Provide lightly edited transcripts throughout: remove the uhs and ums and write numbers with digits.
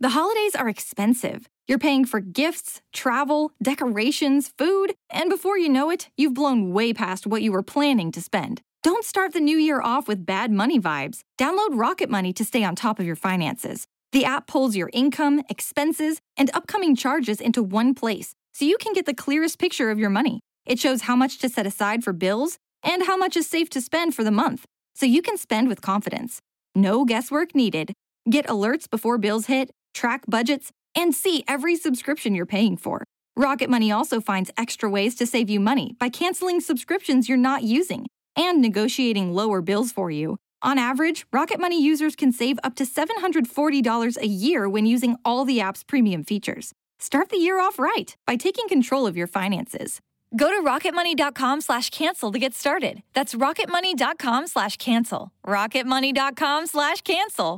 The holidays are expensive. You're paying for gifts, travel, decorations, food, and before you know it, you've blown way past what you were planning to spend. Don't start the new year off with bad money vibes. Download Rocket Money to stay on top of your finances. The app pulls your income, expenses, and upcoming charges into one place, so you can get the clearest picture of your money. It shows how much to set aside for bills and how much is safe to spend for the month, so you can spend with confidence. No guesswork needed. Get alerts before bills hit, track budgets, and see every subscription you're paying for. Rocket Money also finds extra ways to save you money by canceling subscriptions you're not using and negotiating lower bills for you. On average, Rocket Money users can save up to $740 a year when using all the app's premium features. Start the year off right by taking control of your finances. Go to rocketmoney.com/cancel to get started. That's rocketmoney.com/cancel. rocketmoney.com/cancel.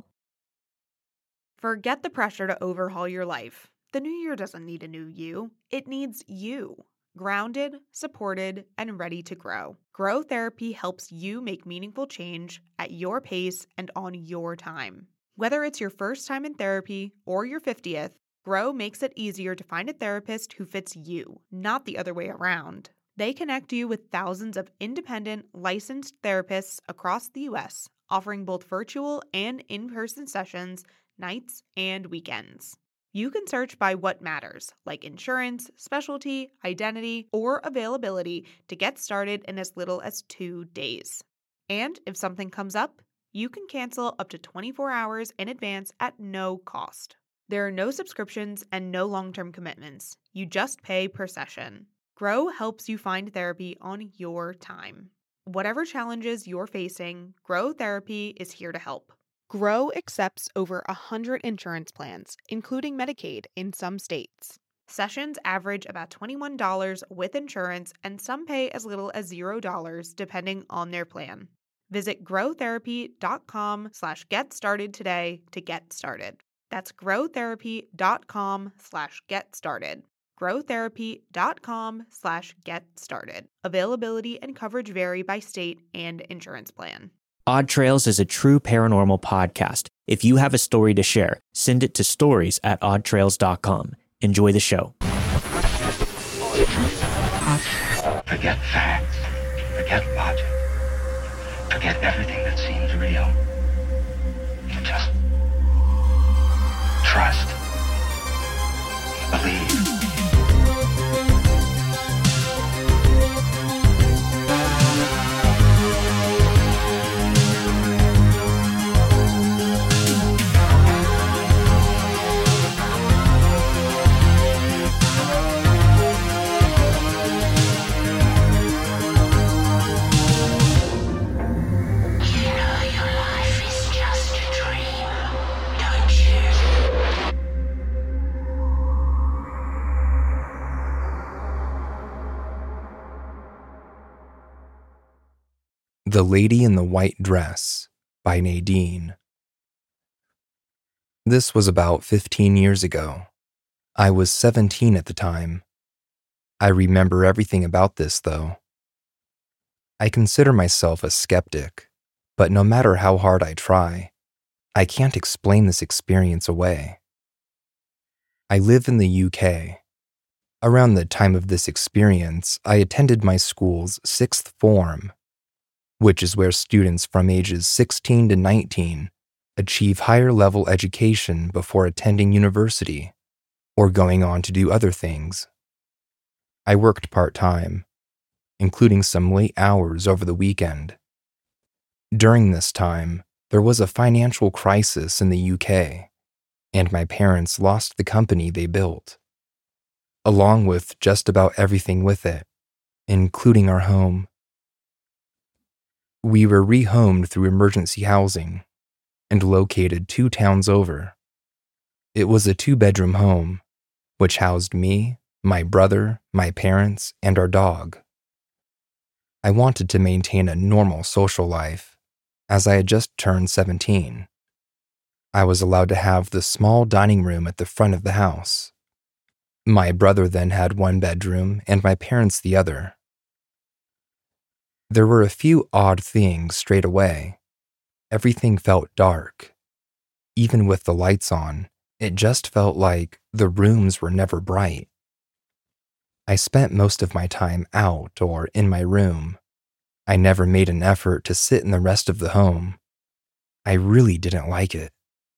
Forget the pressure to overhaul your life. The new year doesn't need a new you. It needs you. Grounded, supported, and ready to grow. Grow Therapy helps you make meaningful change at your pace and on your time. Whether it's your first time in therapy or your 50th, Grow makes it easier to find a therapist who fits you, not the other way around. They connect you with thousands of independent, licensed therapists across the U.S., offering both virtual and in-person sessions, nights and weekends. You can search by what matters, like insurance, specialty, identity, or availability to get started in as little as 2 days. And if something comes up, you can cancel up to 24 hours in advance at no cost. There are no subscriptions and no long-term commitments. You just pay per session. Grow helps you find therapy on your time. Whatever challenges you're facing, Grow Therapy is here to help. Grow accepts over 100 insurance plans, including Medicaid in some states. Sessions average about $21 with insurance, and some pay as little as $0 depending on their plan. Visit growtherapy.com/get started today to get started. That's growtherapy.com/get started. growtherapy.com/get started. Availability and coverage vary by state and insurance plan. Odd Trails is a true paranormal podcast. If you have a story to share, send it to stories@oddtrails.com. Enjoy the show. Forget facts. Forget logic. Forget everything that seems real. Just trust. Believe. The Lady in the White Dress by Nadine. This was about 15 years ago. I was 17 at the time. I remember everything about this, though. I consider myself a skeptic, but no matter how hard I try, I can't explain this experience away. I live in the UK. Around the time of this experience, I attended my school's 6th form, which is where students from ages 16 to 19 achieve higher level education before attending university or going on to do other things. I worked part-time, including some late hours over the weekend. During this time, there was a financial crisis in the UK, and my parents lost the company they built, along with just about everything with it, including our home. We were rehomed through emergency housing and located 2 towns over. It was a 2-bedroom home, which housed me, my brother, my parents, and our dog. I wanted to maintain a normal social life, as I had just turned 17. I was allowed to have the small dining room at the front of the house. My brother then had 1 bedroom and my parents the other. There were a few odd things straight away. Everything felt dark. Even with the lights on, It just felt like the rooms were never bright. I spent most of my time out or in my room. I never made an effort to sit in the rest of the home. I really didn't like it.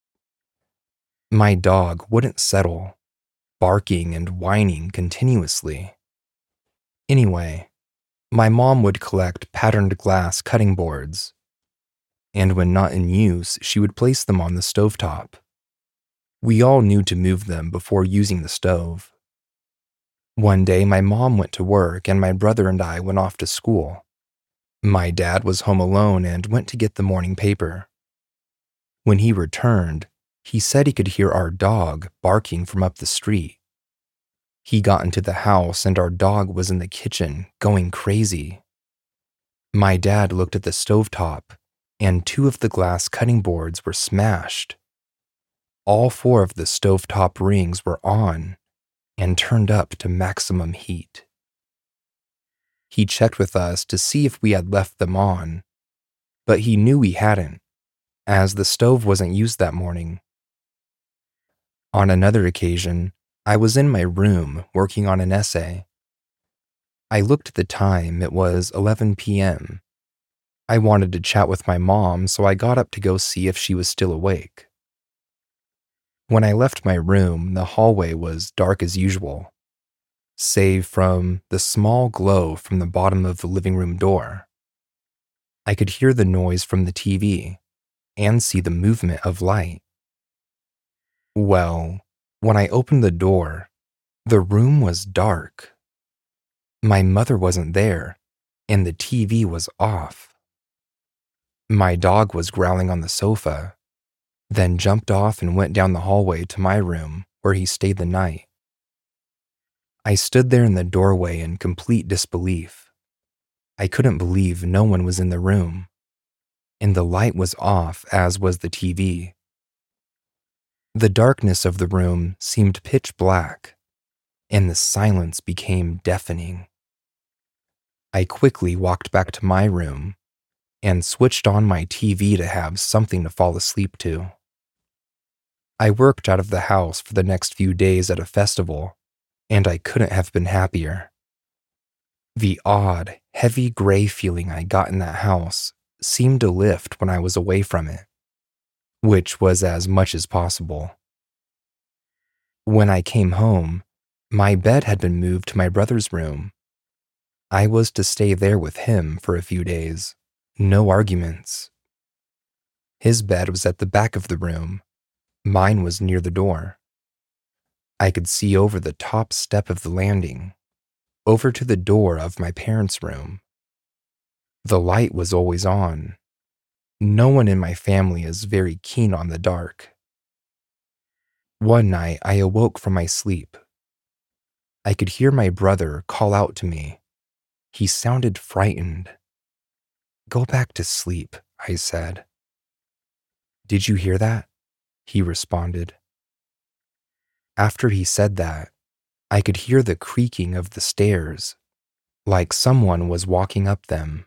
My dog wouldn't settle, barking and whining continuously. Anyway, my mom would collect patterned glass cutting boards, and when not in use, she would place them on the stovetop. We all knew to move them before using the stove. One day, my mom went to work and my brother and I went off to school. My dad was home alone and went to get the morning paper. When he returned, he said he could hear our dog barking from up the street. He got into the house and our dog was in the kitchen, going crazy. My dad looked at the stovetop, and 2 of the glass cutting boards were smashed. All 4 of the stovetop rings were on and turned up to maximum heat. He checked with us to see if we had left them on, but he knew we hadn't, as the stove wasn't used that morning. On another occasion, I was in my room working on an essay. I looked at the time, it was 11 p.m. I wanted to chat with my mom, so I got up to go see if she was still awake. When I left my room, the hallway was dark as usual, save from the small glow from the bottom of the living room door. I could hear the noise from the TV and see the movement of light. Well, when I opened the door, the room was dark. My mother wasn't there, and the TV was off. My dog was growling on the sofa, then jumped off and went down the hallway to my room, where he stayed the night. I stood there in the doorway in complete disbelief. I couldn't believe no one was in the room, and the light was off, as was the TV. The darkness of the room seemed pitch black, and the silence became deafening. I quickly walked back to my room and switched on my TV to have something to fall asleep to. I worked out of the house for the next few days at a festival, and I couldn't have been happier. The odd, heavy gray feeling I got in that house seemed to lift when I was away from it, which was as much as possible. When I came home, my bed had been moved to my brother's room. I was to stay there with him for a few days. No arguments. His bed was at the back of the room. Mine was near the door. I could see over the top step of the landing, over to the door of my parents' room. The light was always on. No one in my family is very keen on the dark. One night, I awoke from my sleep. I could hear my brother call out to me. He sounded frightened. "Go back to sleep," I said. "Did you hear that?" he responded. After he said that, I could hear the creaking of the stairs, like someone was walking up them.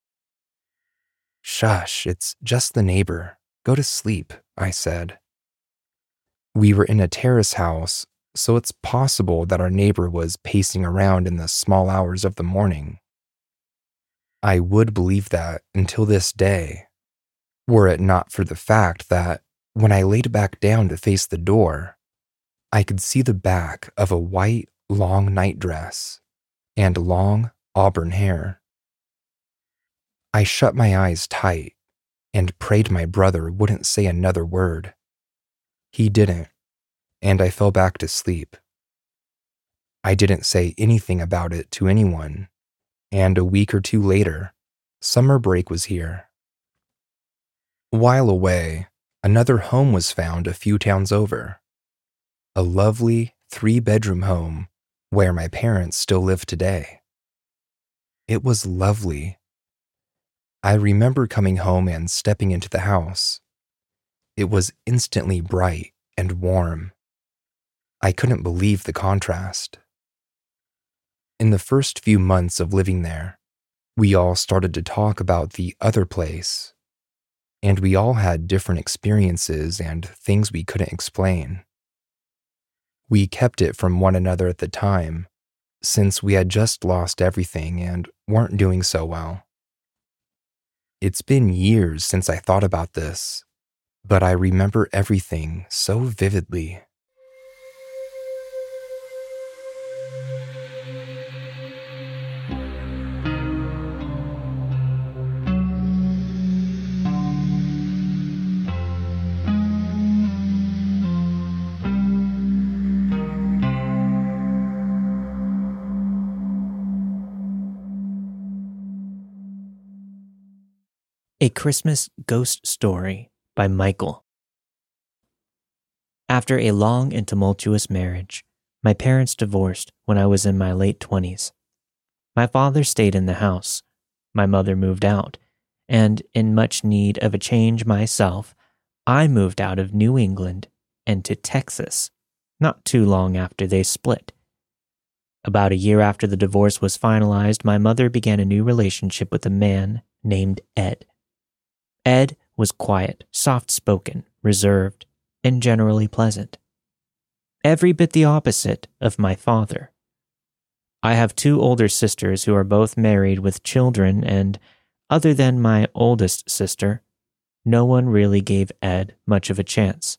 "Shush, it's just the neighbor. Go to sleep," I said. We were in a terrace house, so it's possible that our neighbor was pacing around in the small hours of the morning. I would believe that until this day, were it not for the fact that when I laid back down to face the door, I could see the back of a white, long nightdress and long auburn hair. I shut my eyes tight and prayed my brother wouldn't say another word. He didn't, and I fell back to sleep. I didn't say anything about it to anyone, and a week or two later, summer break was here. While away, another home was found a few towns over. A lovely 3-bedroom home where my parents still live today. It was lovely. I remember coming home and stepping into the house. It was instantly bright and warm. I couldn't believe the contrast. In the first few months of living there, we all started to talk about the other place, and we all had different experiences and things we couldn't explain. We kept it from one another at the time, since we had just lost everything and weren't doing so well. It's been years since I thought about this, but I remember everything so vividly. A Christmas Ghost Story by Michael. After a long and tumultuous marriage, my parents divorced when I was in my late 20s. My father stayed in the house, my mother moved out, and in much need of a change myself, I moved out of New England and to Texas, not too long after they split. About a year after the divorce was finalized, my mother began a new relationship with a man named Ed. Ed was quiet, soft-spoken, reserved, and generally pleasant. Every bit the opposite of my father. I have 2 older sisters who are both married with children, and other than my oldest sister, no one really gave Ed much of a chance.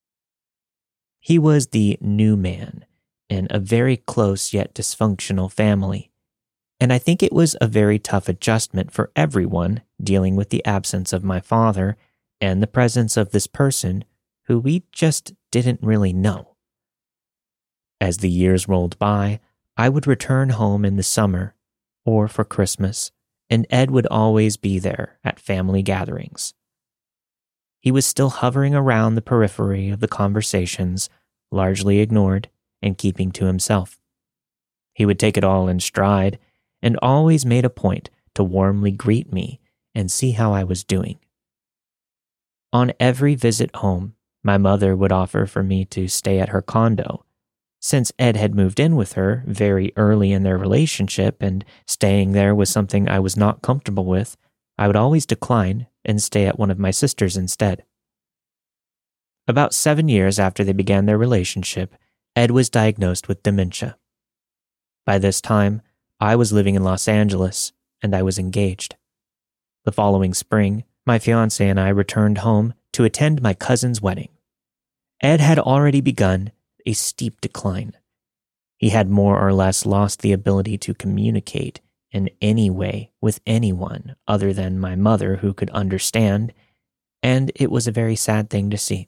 He was the new man in a very close yet dysfunctional family, and I think it was a very tough adjustment for everyone dealing with the absence of my father and the presence of this person who we just didn't really know. As the years rolled by, I would return home in the summer or for Christmas, and Ed would always be there at family gatherings. He was still hovering around the periphery of the conversations, largely ignored and keeping to himself. He would take it all in stride and always made a point to warmly greet me and see how I was doing. On every visit home, my mother would offer for me to stay at her condo. Since Ed had moved in with her very early in their relationship and staying there was something I was not comfortable with, I would always decline and stay at one of my sisters instead. About 7 years after they began their relationship, Ed was diagnosed with dementia. By this time, I was living in Los Angeles and I was engaged. The following spring, my fiancé and I returned home to attend my cousin's wedding. Ed had already begun a steep decline. He had more or less lost the ability to communicate in any way with anyone other than my mother who could understand, and it was a very sad thing to see.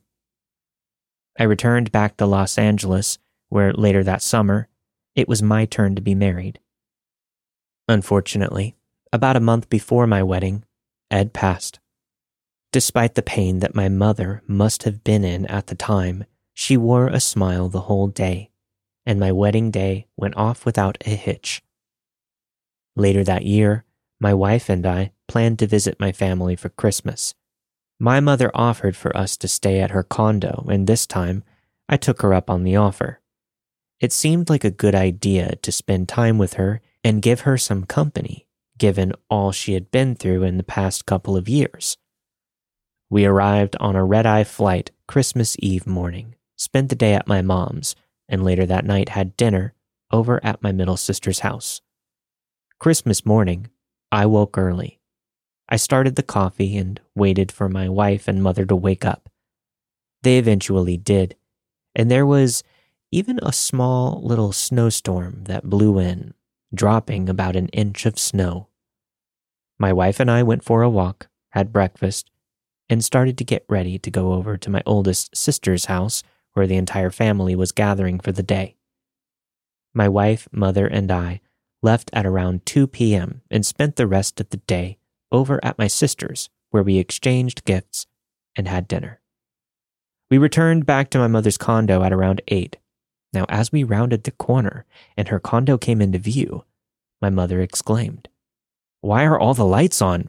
I returned back to Los Angeles, where later that summer, it was my turn to be married. Unfortunately, about a month before my wedding, Ed passed. Despite the pain that my mother must have been in at the time, she wore a smile the whole day, and my wedding day went off without a hitch. Later that year, my wife and I planned to visit my family for Christmas. My mother offered for us to stay at her condo, and this time, I took her up on the offer. It seemed like a good idea to spend time with her and give her some company, given all she had been through in the past couple of years. We arrived on a red-eye flight Christmas Eve morning, spent the day at my mom's, and later that night had dinner over at my middle sister's house. Christmas morning, I woke early. I started the coffee and waited for my wife and mother to wake up. They eventually did, and there was even a small little snowstorm that blew in, dropping about an inch of snow. My wife and I went for a walk, had breakfast, and started to get ready to go over to my oldest sister's house where the entire family was gathering for the day. My wife, mother, and I left at around 2 p.m. and spent the rest of the day over at my sister's where we exchanged gifts and had dinner. We returned back to my mother's condo at around 8. Now, as we rounded the corner and her condo came into view, my mother exclaimed, "Why are all the lights on?"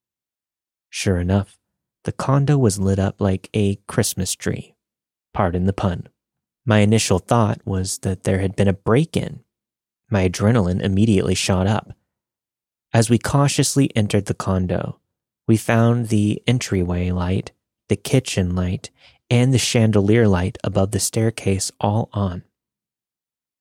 Sure enough, the condo was lit up like a Christmas tree. Pardon the pun. My initial thought was that there had been a break-in. My adrenaline immediately shot up. As we cautiously entered the condo, we found the entryway light, the kitchen light, and the chandelier light above the staircase all on.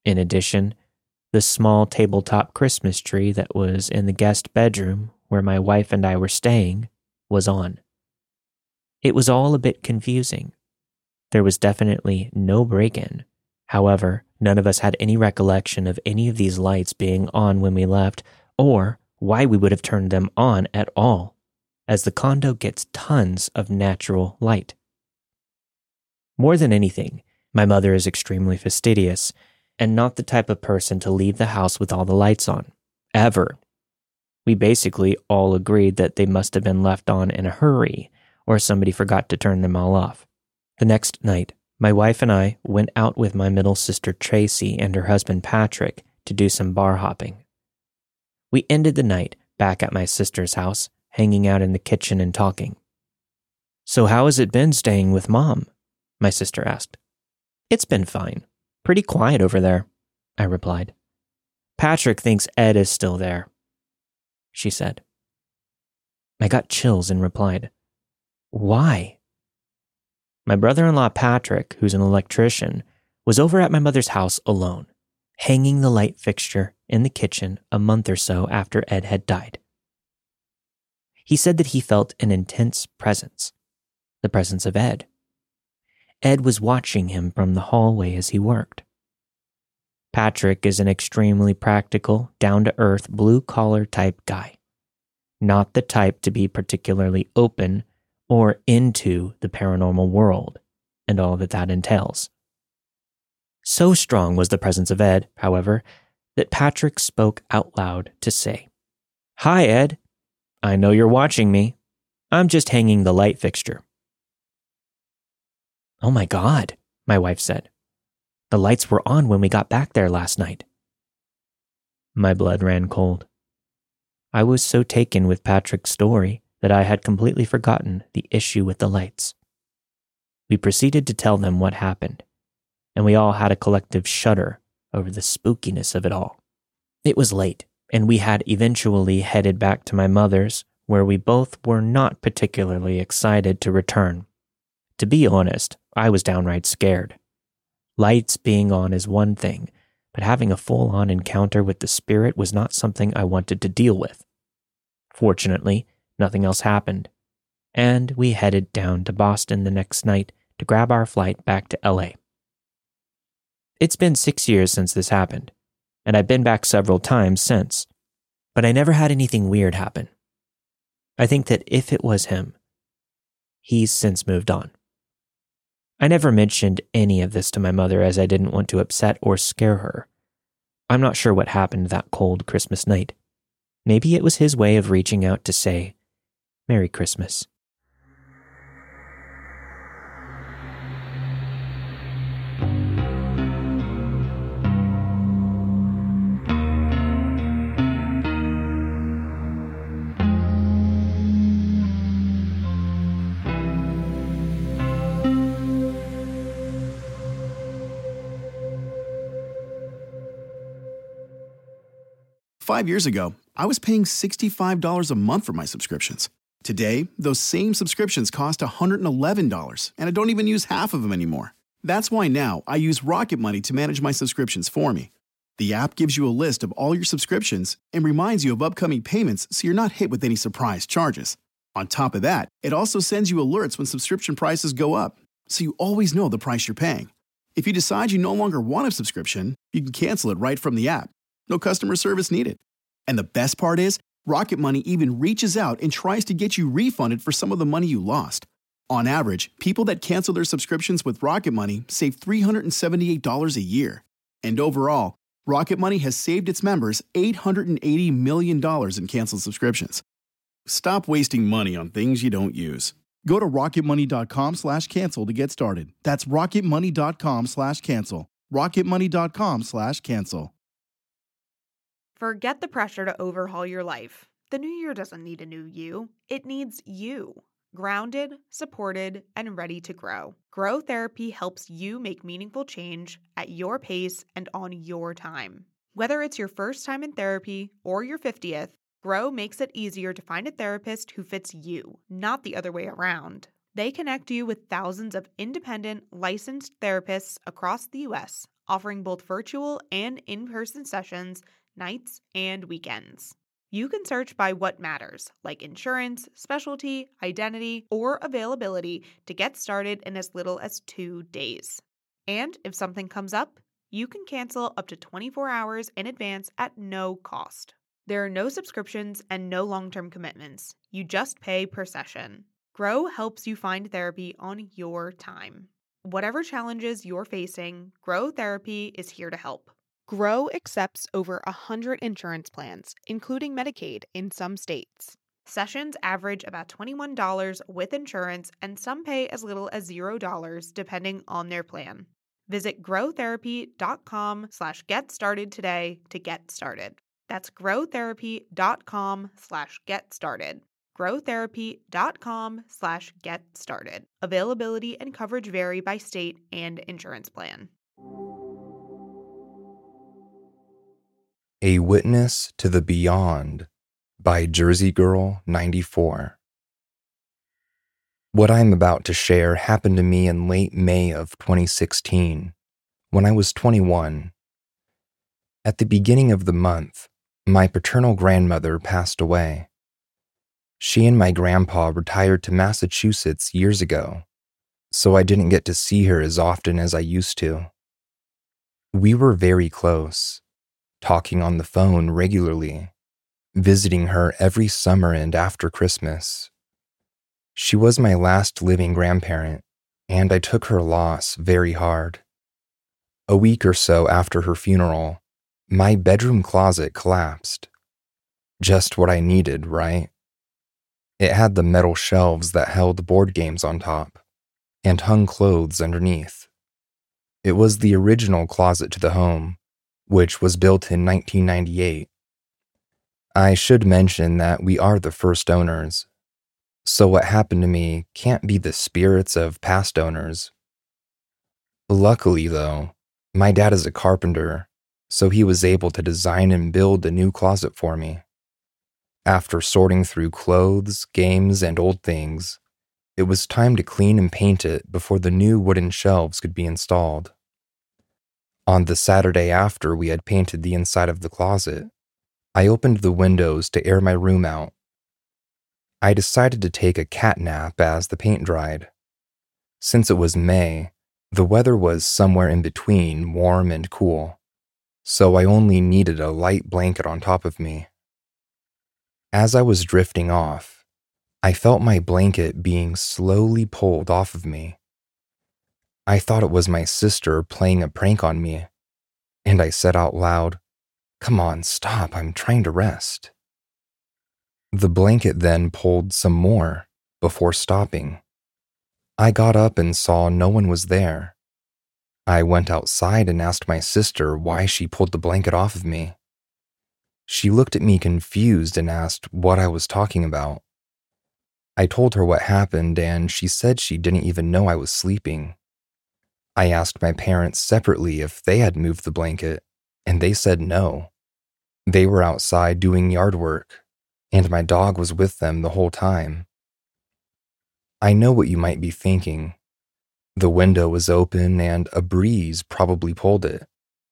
In addition, the small tabletop Christmas tree that was in the guest bedroom where my wife and I were staying was on. It was all a bit confusing. There was definitely no break-in. However, none of us had any recollection of any of these lights being on when we left, or why we would have turned them on at all, as the condo gets tons of natural light. More than anything, my mother is extremely fastidious and not the type of person to leave the house with all the lights on, ever. We basically all agreed that they must have been left on in a hurry, or somebody forgot to turn them all off. The next night, my wife and I went out with my middle sister Tracy and her husband Patrick to do some bar hopping. We ended the night back at my sister's house, hanging out in the kitchen and talking. "So how has it been staying with Mom?" my sister asked. "It's been fine. Pretty quiet over there," I replied. "Patrick thinks Ed is still there," she said. I got chills and replied, "Why?" My brother-in-law Patrick, who's an electrician, was over at my mother's house alone, hanging the light fixture in the kitchen a month or so after Ed had died. He said that he felt an intense presence, the presence of Ed. Ed was watching him from the hallway as he worked. Patrick is an extremely practical, down-to-earth, blue-collar type guy, not the type to be particularly open or into the paranormal world and all that entails. So strong was the presence of Ed, however, that Patrick spoke out loud to say, "Hi, Ed. I know you're watching me. I'm just hanging the light fixture." "Oh my God," my wife said. "The lights were on when we got back there last night." My blood ran cold. I was so taken with Patrick's story that I had completely forgotten the issue with the lights. We proceeded to tell them what happened, and we all had a collective shudder over the spookiness of it all. It was late, and we had eventually headed back to my mother's, where we both were not particularly excited to return. To be honest, I was downright scared. Lights being on is one thing, but having a full-on encounter with the spirit was not something I wanted to deal with. Fortunately, nothing else happened, and we headed down to Boston the next night to grab our flight back to LA. It's been 6 years since this happened, and I've been back several times since, but I never had anything weird happen. I think that if it was him, he's since moved on. I never mentioned any of this to my mother as I didn't want to upset or scare her. I'm not sure what happened that cold Christmas night. Maybe it was his way of reaching out to say, "Merry Christmas." Five years ago, I was paying $65 a month for my subscriptions. Today, those same subscriptions cost $111, and I don't even use half of them anymore. That's why now I use Rocket Money to manage my subscriptions for me. The app gives you a list of all your subscriptions and reminds you of upcoming payments so you're not hit with any surprise charges. On top of that, it also sends you alerts when subscription prices go up, so you always know the price you're paying. If you decide you no longer want a subscription, you can cancel it right from the app. No customer service needed. And the best part is, Rocket Money even reaches out and tries to get you refunded for some of the money you lost. On average, people that cancel their subscriptions with Rocket Money save $378 a year. And overall, Rocket Money has saved its members $880 million in canceled subscriptions. Stop wasting money on things you don't use. Go to rocketmoney.com/cancel to get started. That's rocketmoney.com/cancel. rocketmoney.com/cancel. Forget the pressure to overhaul your life. The new year doesn't need a new you. It needs you. Grounded, supported, and ready to grow. Grow Therapy helps you make meaningful change at your pace and on your time. Whether it's your first time in therapy or your 50th, Grow makes it easier to find a therapist who fits you, not the other way around. They connect you with thousands of independent, licensed therapists across the U.S., offering both virtual and in-person sessions, nights and weekends. You can search by what matters, like insurance, specialty, identity, or availability, to get started in as little as 2 days. And if something comes up, you can cancel up to 24 hours in advance at no cost. There are no subscriptions and no long-term commitments. You just pay per session. Grow helps you find therapy on your time. Whatever challenges you're facing, Grow Therapy is here to help. Grow accepts over 100 insurance plans, including Medicaid in some states. Sessions average about $21 with insurance, and some pay as little as $0 depending on their plan. Visit growtherapy.com/get-started today to get started. That's growtherapy.com/get-started. growtherapy.com/get-started. Availability and coverage vary by state and insurance plan. A Witness to the Beyond by Jersey Girl 94. What I'm about to share happened to me in late May of 2016, when I was 21. At the beginning of the month, my paternal grandmother passed away. She and my grandpa retired to Massachusetts years ago, so I didn't get to see her as often as I used to. We were very close, talking on the phone regularly, visiting her every summer and after Christmas. She was my last living grandparent, and I took her loss very hard. A week or so after her funeral, my bedroom closet collapsed. Just what I needed, right? It had the metal shelves that held board games on top, and hung clothes underneath. It was the original closet to the home, which was built in 1998. I should mention that we are the first owners, so what happened to me can't be the spirits of past owners. Luckily, though, my dad is a carpenter, so he was able to design and build a new closet for me. After sorting through clothes, games, and old things, it was time to clean and paint it before the new wooden shelves could be installed. On the Saturday after we had painted the inside of the closet, I opened the windows to air my room out. I decided to take a cat nap as the paint dried. Since it was May, the weather was somewhere in between warm and cool, so I only needed a light blanket on top of me. As I was drifting off, I felt my blanket being slowly pulled off of me. I thought it was my sister playing a prank on me, and I said out loud, "Come on, stop, I'm trying to rest." The blanket then pulled some more before stopping. I got up and saw no one was there. I went outside and asked my sister why she pulled the blanket off of me. She looked at me confused and asked what I was talking about. I told her what happened, and she said she didn't even know I was sleeping. I asked my parents separately if they had moved the blanket, and they said no. They were outside doing yard work, and my dog was with them the whole time. I know what you might be thinking. The window was open and a breeze probably pulled it.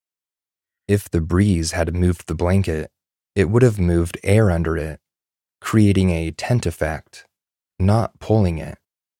If the breeze had moved the blanket, it would have moved air under it, creating a tent effect, not pulling it.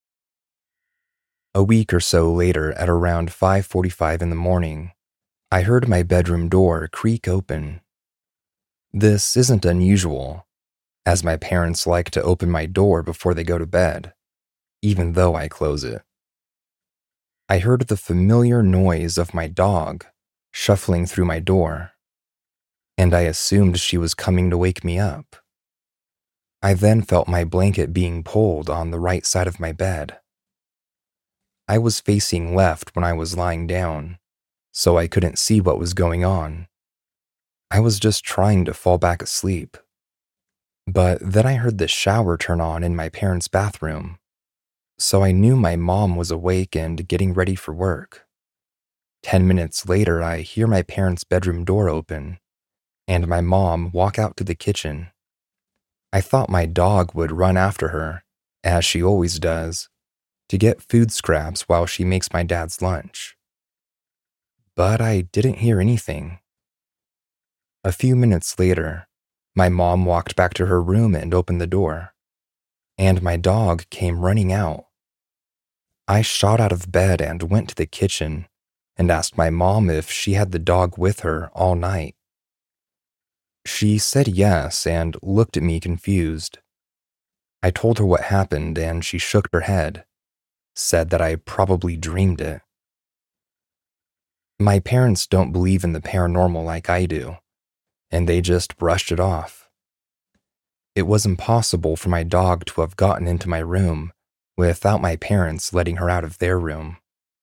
A week or so later, at around 5:45 in the morning, I heard my bedroom door creak open. This isn't unusual, as my parents like to open my door before they go to bed, even though I close it. I heard the familiar noise of my dog shuffling through my door, and I assumed she was coming to wake me up. I then felt my blanket being pulled on the right side of my bed. I was facing left when I was lying down, so I couldn't see what was going on. I was just trying to fall back asleep. But then I heard the shower turn on in my parents' bathroom, so I knew my mom was awake and getting ready for work. 10 minutes later, I hear my parents' bedroom door open, and my mom walk out to the kitchen. I thought my dog would run after her, as she always does, to get food scraps while she makes my dad's lunch. but I didn't hear anything. A few minutes later, my mom walked back to her room and opened the door, and my dog came running out. I shot out of bed and went to the kitchen and asked my mom if she had the dog with her all night. She said yes and looked at me confused. I told her what happened and she shook her head, said that I probably dreamed it. My parents don't believe in the paranormal like I do, and they just brushed it off. It was impossible for my dog to have gotten into my room without my parents letting her out of their room.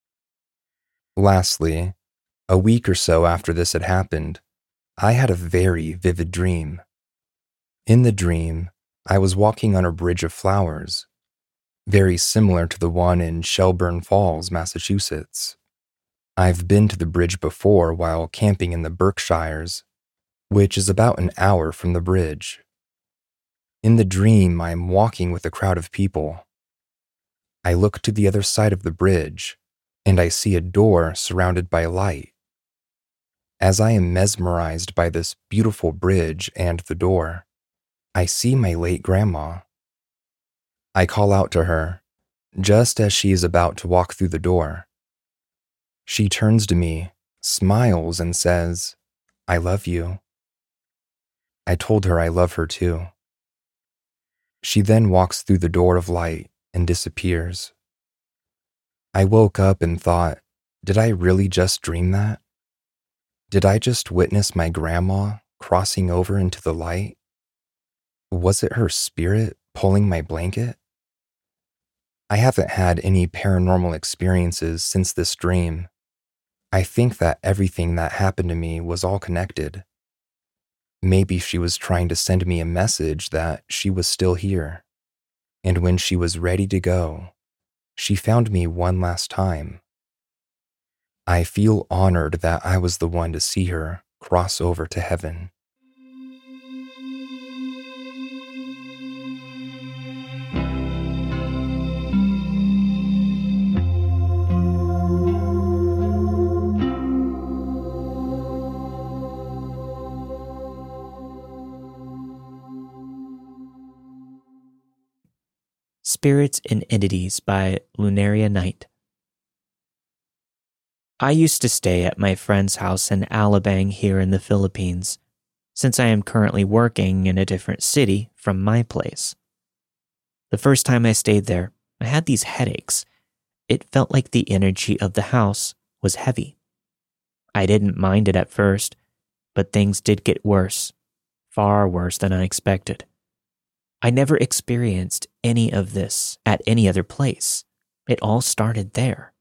Lastly, a week or so after this had happened, I had a very vivid dream. In the dream, I was walking on a bridge of flowers, very similar to the one in Shelburne Falls, Massachusetts. I've been to the bridge before while camping in the Berkshires, which is about an hour from the bridge. In the dream, I'm walking with a crowd of people. I look to the other side of the bridge, and I see a door surrounded by light. As I am mesmerized by this beautiful bridge and the door, I see my late grandma. I call out to her, just as she is about to walk through the door. She turns to me, smiles, and says, "I love you." I told her I love her too. She then walks through the door of light and disappears. I woke up and thought, did I really just dream that? Did I just witness my grandma crossing over into the light? Was it her spirit pulling my blanket? I haven't had any paranormal experiences since this dream. I think that everything that happened to me was all connected. Maybe she was trying to send me a message that she was still here. And when she was ready to go, she found me one last time. I feel honored that I was the one to see her cross over to heaven. Spirits and Entities by Lunaria Knight. I used to stay at my friend's house in Alabang here in the Philippines, since I am currently working in a different city from my place. The first time I stayed there, I had these headaches. It felt like the energy of the house was heavy. I didn't mind it at first, but things did get worse, far worse than I expected. I never experienced any of this at any other place. It all started there.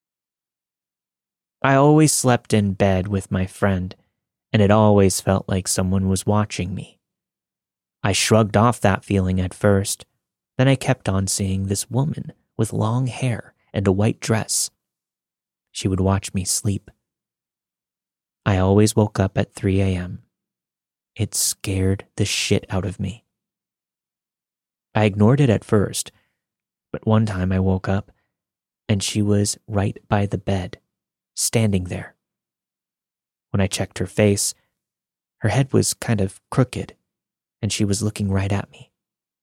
I always slept in bed with my friend, and it always felt like someone was watching me. I shrugged off that feeling at first, then I kept on seeing this woman with long hair and a white dress. She would watch me sleep. I always woke up at 3 a.m. It scared the shit out of me. I ignored it at first, but one time I woke up and she was right by the bed, standing there. When I checked her face, her head was kind of crooked and she was looking right at me.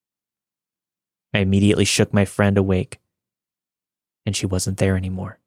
I immediately shook my friend awake and she wasn't there anymore.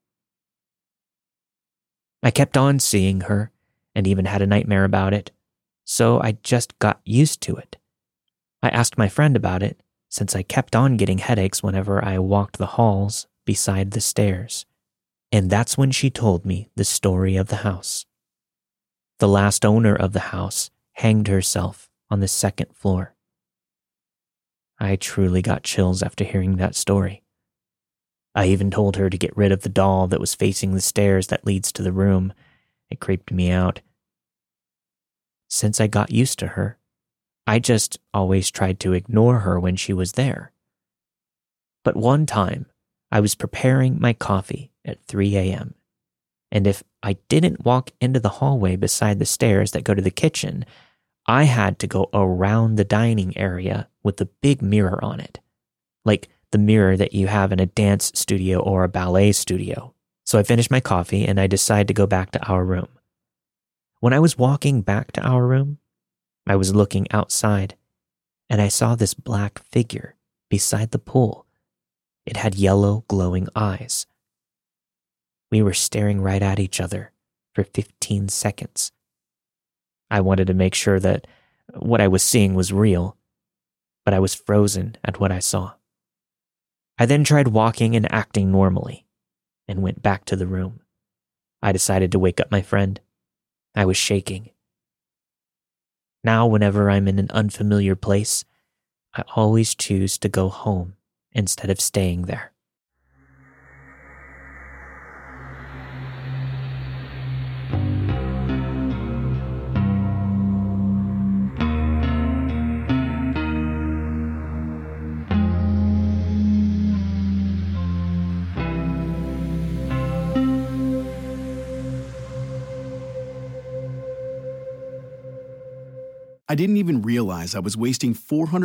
I kept on seeing her and even had a nightmare about it, so I just got used to it. I asked my friend about it, since I kept on getting headaches whenever I walked the halls beside the stairs. And that's when she told me the story of the house. The last owner of the house hanged herself on the second floor. I truly got chills after hearing that story. I even told her to get rid of the doll that was facing the stairs that leads to the room. It creeped me out. Since I got used to her, I just always tried to ignore her when she was there. But one time, I was preparing my coffee at 3 a.m., and if I didn't walk into the hallway beside the stairs that go to the kitchen, I had to go around the dining area with the big mirror on it, like the mirror that you have in a dance studio or a ballet studio, So I finished my coffee and I decided to go back to our room. When I was walking back to our room, I was looking outside and I saw this black figure beside the pool. It had yellow, glowing eyes. We were staring right at each other for 15 seconds. I wanted to make sure that what I was seeing was real, but I was frozen at what I saw. I then tried walking and acting normally and went back to the room. I decided to wake up my friend. I was shaking. Now, whenever I'm in an unfamiliar place, I always choose to go home instead of staying there. I didn't even realize I was wasting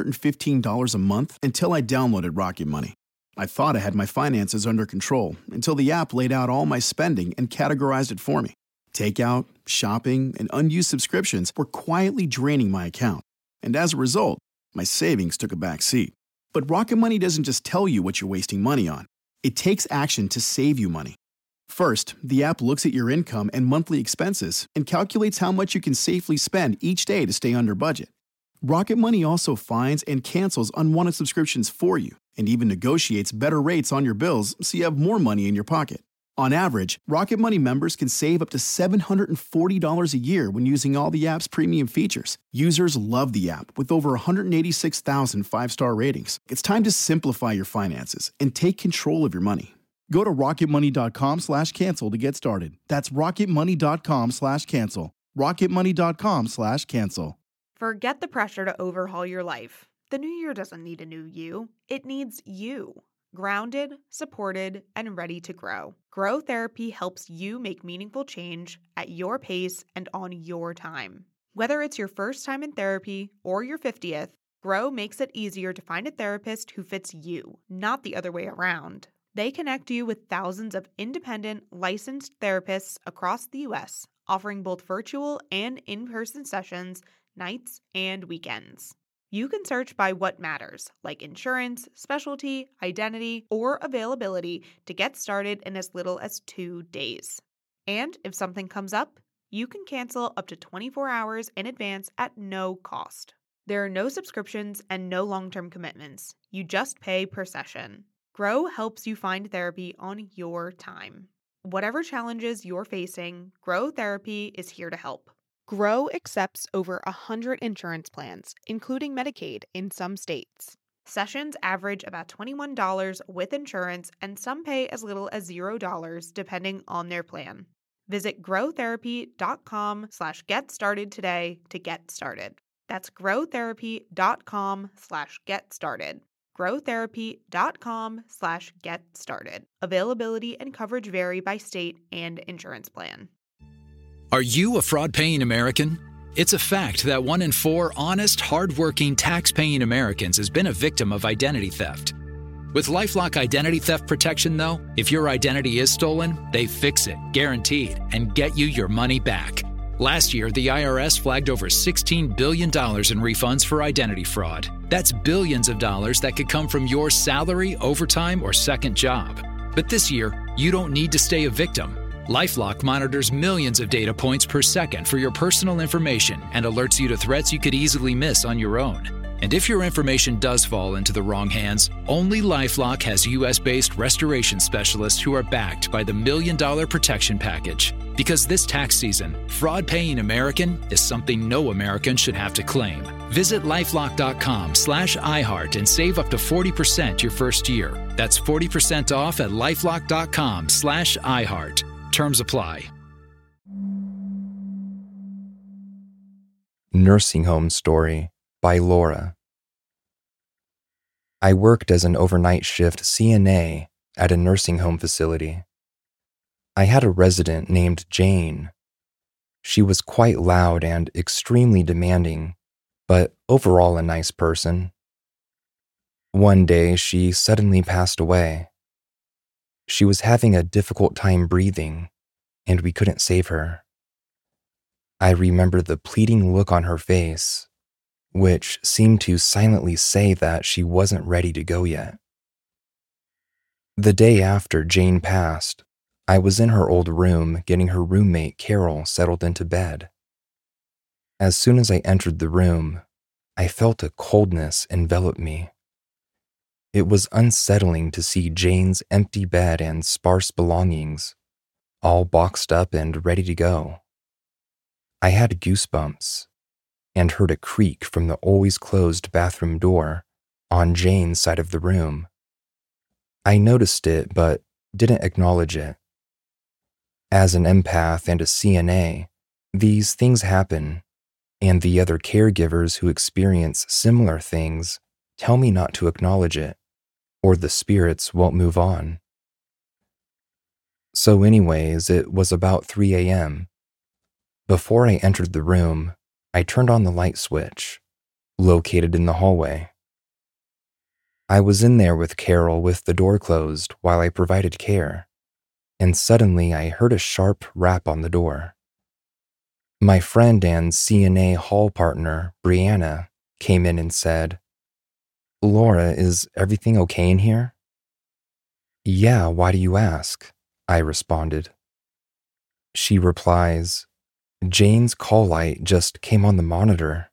$415 a month until I downloaded Rocket Money. I thought I had my finances under control until the app laid out all my spending and categorized it for me. Takeout, shopping, and unused subscriptions were quietly draining my account. And as a result, my savings took a back seat. But Rocket Money doesn't just tell you what you're wasting money on. It takes action to save you money. First, the app looks at your income and monthly expenses and calculates how much you can safely spend each day to stay under budget. Rocket Money also finds and cancels unwanted subscriptions for you and even negotiates better rates on your bills so you have more money in your pocket. On average, Rocket Money members can save up to $740 a year when using all the app's premium features. Users love the app with over 186,000 five-star ratings. It's time to simplify your finances and take control of your money. Go to rocketmoney.com/cancel to get started. That's rocketmoney.com/cancel. rocketmoney.com/cancel. Forget the pressure to overhaul your life. The new year doesn't need a new you. It needs you. Grounded, supported, and ready to grow. Grow Therapy helps you make meaningful change at your pace and on your time. Whether it's your first time in therapy or your 50th, Grow makes it easier to find a therapist who fits you, not the other way around. They connect you with thousands of independent, licensed therapists across the U.S., offering both virtual and in-person sessions, nights and weekends. You can search by what matters, like insurance, specialty, identity, or availability, to get started in as little as 2 days. And if something comes up, you can cancel up to 24 hours in advance at no cost. There are no subscriptions and no long-term commitments. You just pay per session. Grow helps you find therapy on your time. Whatever challenges you're facing, Grow Therapy is here to help. Grow accepts over 100 insurance plans, including Medicaid in some states. Sessions average about $21 with insurance, and some pay as little as $0 depending on their plan. Visit growtherapy.com/get started today to get started. That's growtherapy.com/get started. growtherapy.com/get started. Availability and coverage vary by state and insurance plan. Are you a fraud-paying American? It's a fact that 1 in 4 honest, hard-working, tax-paying Americans has been a victim of identity theft. With LifeLock Identity Theft Protection, though, if your identity is stolen, they fix it, guaranteed, and get you your money back. Last year, the IRS flagged over $16 billion in refunds for identity fraud. That's billions of dollars that could come from your salary, overtime, or second job. But this year, you don't need to stay a victim. LifeLock monitors millions of data points per second for your personal information and alerts you to threats you could easily miss on your own. And if your information does fall into the wrong hands, only LifeLock has U.S.-based restoration specialists who are backed by the $1 Million Protection Package. Because this tax season, fraud-paying American is something no American should have to claim. Visit LifeLock.com/iHeart and save up to 40% your first year. That's 40% off at LifeLock.com/iHeart. Terms apply. Nursing Home Story by Laura. I worked as an overnight shift CNA at a nursing home facility. I had a resident named Jane. She was quite loud and extremely demanding, but overall a nice person. One day, she suddenly passed away. She was having a difficult time breathing, and we couldn't save her. I remember the pleading look on her face, which seemed to silently say that she wasn't ready to go yet. The day after Jane passed, I was in her old room getting her roommate Carol settled into bed. As soon as I entered the room, I felt a coldness envelop me. It was unsettling to see Jane's empty bed and sparse belongings, all boxed up and ready to go. I had goosebumps and heard a creak from the always closed bathroom door on Jane's side of the room. I noticed it but didn't acknowledge it. As an empath and a CNA, these things happen, and the other caregivers who experience similar things tell me not to acknowledge it, or the spirits won't move on. So anyways, it was about 3 a.m. Before I entered the room, I turned on the light switch, located in the hallway. I was in there with Carol with the door closed while I provided care, and suddenly I heard a sharp rap on the door. My friend and CNA hall partner, Brianna, came in and said, "Laura, is everything okay in here?" "Yeah, why do you ask?" I responded. She replies, "Jane's call light just came on the monitor."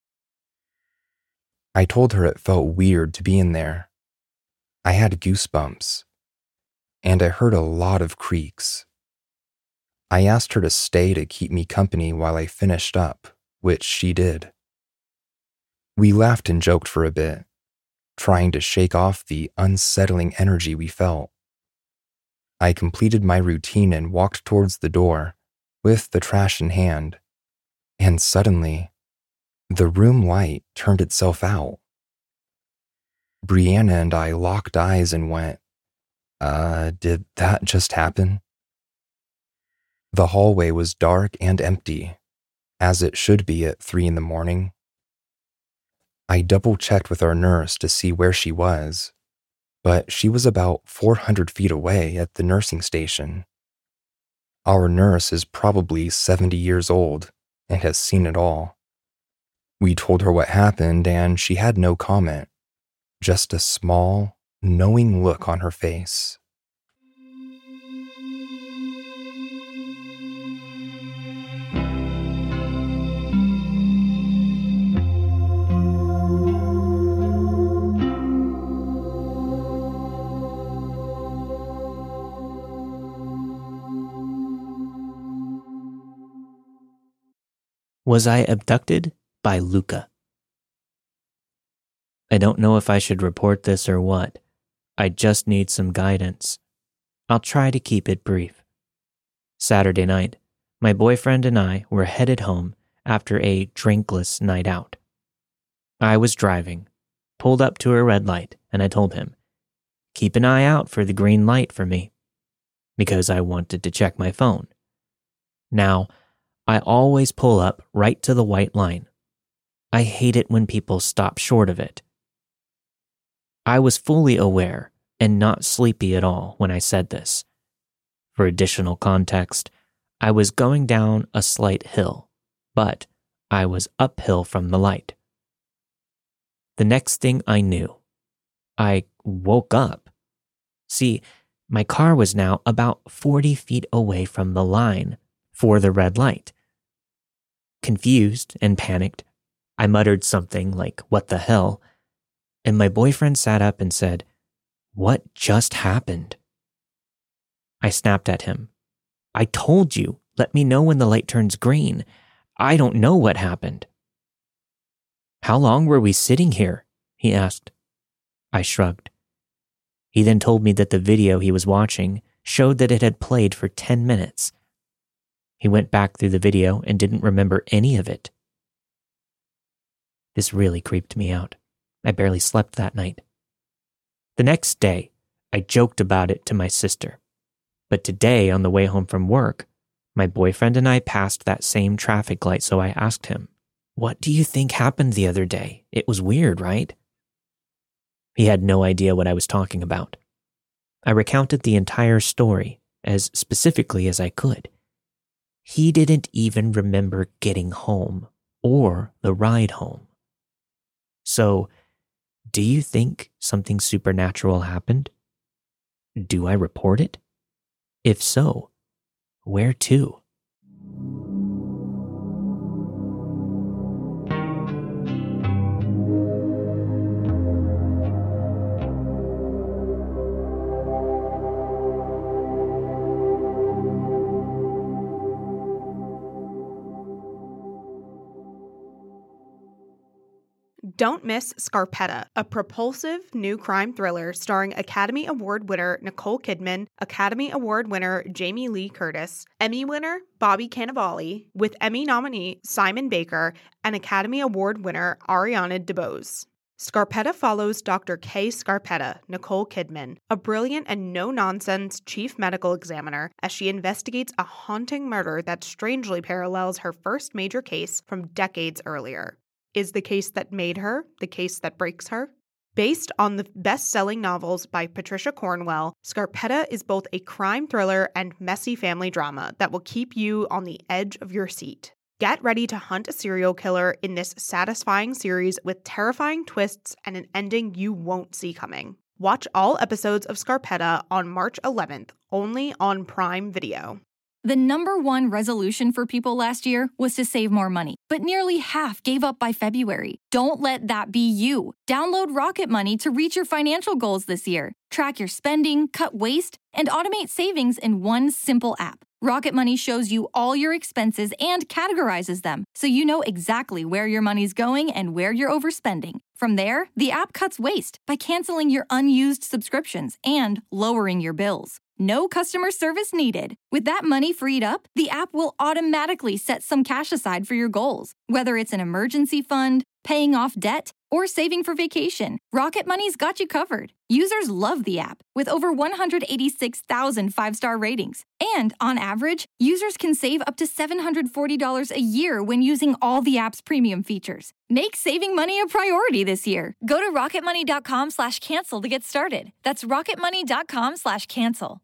I told her it felt weird to be in there. I had goosebumps, and I heard a lot of creaks. I asked her to stay to keep me company while I finished up, which she did. We laughed and joked for a bit, trying to shake off the unsettling energy we felt. I completed my routine and walked towards the door with the trash in hand, and suddenly, the room light turned itself out. Brianna and I locked eyes and went, did that just happen?" The hallway was dark and empty, as it should be at 3 a.m. I double-checked with our nurse to see where she was, but she was about 400 feet away at the nursing station. Our nurse is probably 70 years old and has seen it all. We told her what happened and she had no comment, just a small, knowing look on her face. Was I abducted by Luca? I don't know if I should report this or what. I just need some guidance. I'll try to keep it brief. Saturday night, my boyfriend and I were headed home after a drinkless night out. I was driving, pulled up to a red light, and I told him, "Keep an eye out for the green light for me," because I wanted to check my phone. Now, I always pull up right to the white line. I hate it when people stop short of it. I was fully aware and not sleepy at all when I said this. For additional context, I was going down a slight hill, but I was uphill from the light. The next thing I knew, I woke up. See, my car was now about 40 feet away from the line for the red light. Confused and panicked, I muttered something like, "What the hell?" And my boyfriend sat up and said, "What just happened?" I snapped at him. "I told you, let me know when the light turns green. I don't know what happened." "How long were we sitting here?" he asked. I shrugged. He then told me that the video he was watching showed that it had played for 10 minutes. He went back through the video and didn't remember any of it. This really creeped me out. I barely slept that night. The next day, I joked about it to my sister. But today, on the way home from work, my boyfriend and I passed that same traffic light, so I asked him, "What do you think happened the other day? It was weird, right?" He had no idea what I was talking about. I recounted the entire story as specifically as I could. He didn't even remember getting home or the ride home. So, do you think something supernatural happened? Do I report it? If so, where to? Don't miss Scarpetta, a propulsive new crime thriller starring Academy Award winner Nicole Kidman, Academy Award winner Jamie Lee Curtis, Emmy winner Bobby Cannavale, with Emmy nominee Simon Baker and Academy Award winner Ariana DeBose. Scarpetta follows Dr. Kay Scarpetta, Nicole Kidman, a brilliant and no-nonsense chief medical examiner, as she investigates a haunting murder that strangely parallels her first major case from decades earlier. Is the case that made her the case that breaks her? Based on the best-selling novels by Patricia Cornwell, Scarpetta is both a crime thriller and messy family drama that will keep you on the edge of your seat. Get ready to hunt a serial killer in this satisfying series with terrifying twists and an ending you won't see coming. Watch all episodes of Scarpetta on March 11th, only on Prime Video. The number one resolution for people last year was to save more money, but nearly half gave up by February. Don't let that be you. Download Rocket Money to reach your financial goals this year. Track your spending, cut waste, and automate savings in one simple app. Rocket Money shows you all your expenses and categorizes them, so you know exactly where your money's going and where you're overspending. From there, the app cuts waste by canceling your unused subscriptions and lowering your bills. No customer service needed. With that money freed up, the app will automatically set some cash aside for your goals. Whether it's an emergency fund, paying off debt, or saving for vacation, Rocket Money's got you covered. Users love the app, with over 186,000 five-star ratings. And on average, users can save up to $740 a year when using all the app's premium features. Make saving money a priority this year. Go to rocketmoney.com/cancel to get started. That's rocketmoney.com/cancel.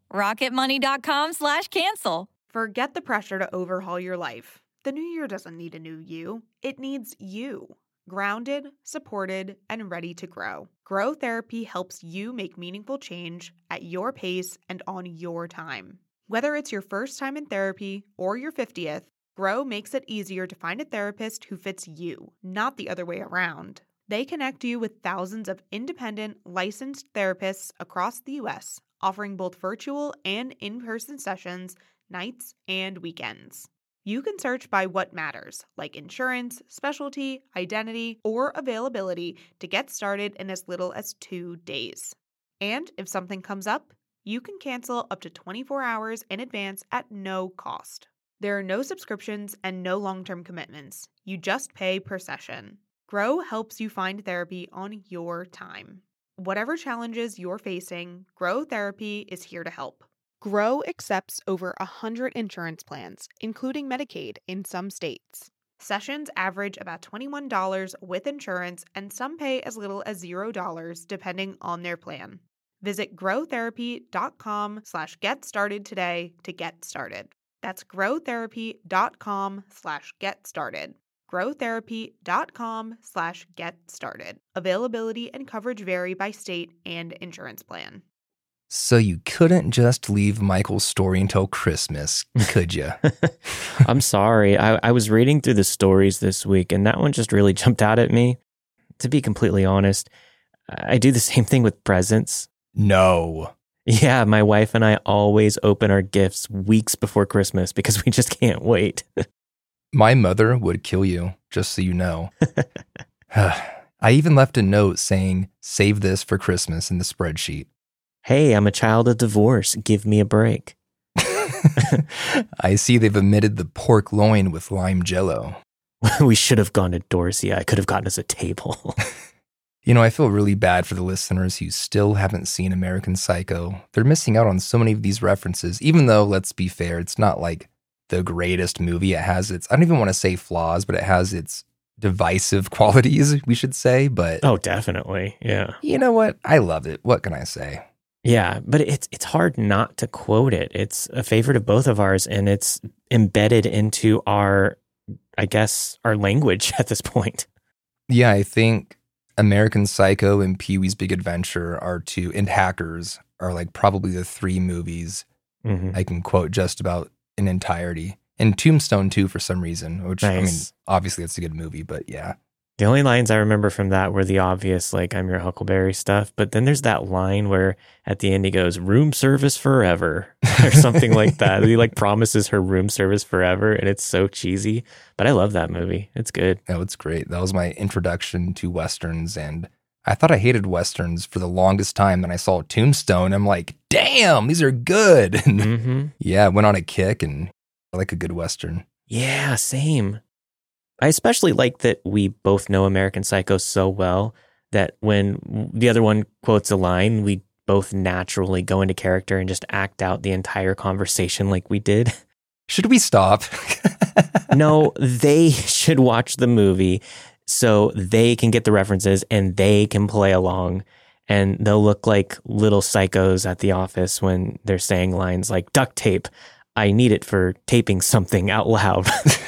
rocketmoney.com/cancel. Forget the pressure to overhaul your life. The new year doesn't need a new you. It needs you. Grounded, supported, and ready to grow. Grow Therapy helps you make meaningful change at your pace and on your time. Whether it's your first time in therapy or your 50th, Grow makes it easier to find a therapist who fits you, not the other way around. They connect you with thousands of independent, licensed therapists across the U.S., offering both virtual and in-person sessions, nights and weekends. You can search by what matters, like insurance, specialty, identity, or availability, to get started in as little as 2 days. And if something comes up, you can cancel up to 24 hours in advance at no cost. There are no subscriptions and no long-term commitments. You just pay per session. Grow helps you find therapy on your time. Whatever challenges you're facing, Grow Therapy is here to help. Grow accepts over 100 insurance plans, including Medicaid in some states. Sessions average about $21 with insurance, and some pay as little as $0 depending on their plan. Visit growtherapy.com/get started today to get started. That's growtherapy.com/get started. growtherapy.com/get started. Availability and coverage vary by state and insurance plan. So you couldn't just leave Michael's story until Christmas, could you? I'm sorry. I was reading through the stories this week, and that one just really jumped out at me. To be completely honest, I do the same thing with presents. No. Yeah, my wife and I always open our gifts weeks before Christmas because we just can't wait. My mother would kill you, just so you know. I even left a note saying, "Save this for Christmas" in the spreadsheet. Hey, I'm a child of divorce. Give me a break. I see they've omitted the pork loin with lime jello. We should have gone to Dorsey. I could have gotten us a table. You know, I feel really bad for the listeners who still haven't seen American Psycho. They're missing out on so many of these references, even though, let's be fair, it's not like the greatest movie. It has its, I don't even want to say flaws, but it has its divisive qualities, we should say. But oh, definitely. Yeah. You know what? I love it. What can I say? Yeah, but it's hard not to quote it. It's a favorite of both of ours, and it's embedded into our language at this point. Yeah, I think American Psycho and Pee-wee's Big Adventure and Hackers are like probably the three movies I can quote just about in entirety. And Tombstone too, for some reason, which Nice. I mean, obviously it's a good movie, but yeah. The only lines I remember from that were the obvious, like, I'm your Huckleberry stuff. But then there's that line where at the end he goes, room service forever, or something like that. He like promises her room service forever, and it's so cheesy. But I love that movie. It's good. No, it's great. That was my introduction to Westerns, and I thought I hated Westerns for the longest time. Then I saw Tombstone. I'm like, damn, these are good. And yeah, I went on a kick, and I like a good Western. Yeah, same. I especially like that we both know American Psycho so well that when the other one quotes a line, we both naturally go into character and just act out the entire conversation like we did. Should we stop? No, they should watch the movie so they can get the references and they can play along, and they'll look like little psychos at the office when they're saying lines like duct tape. I need it for taping something out loud.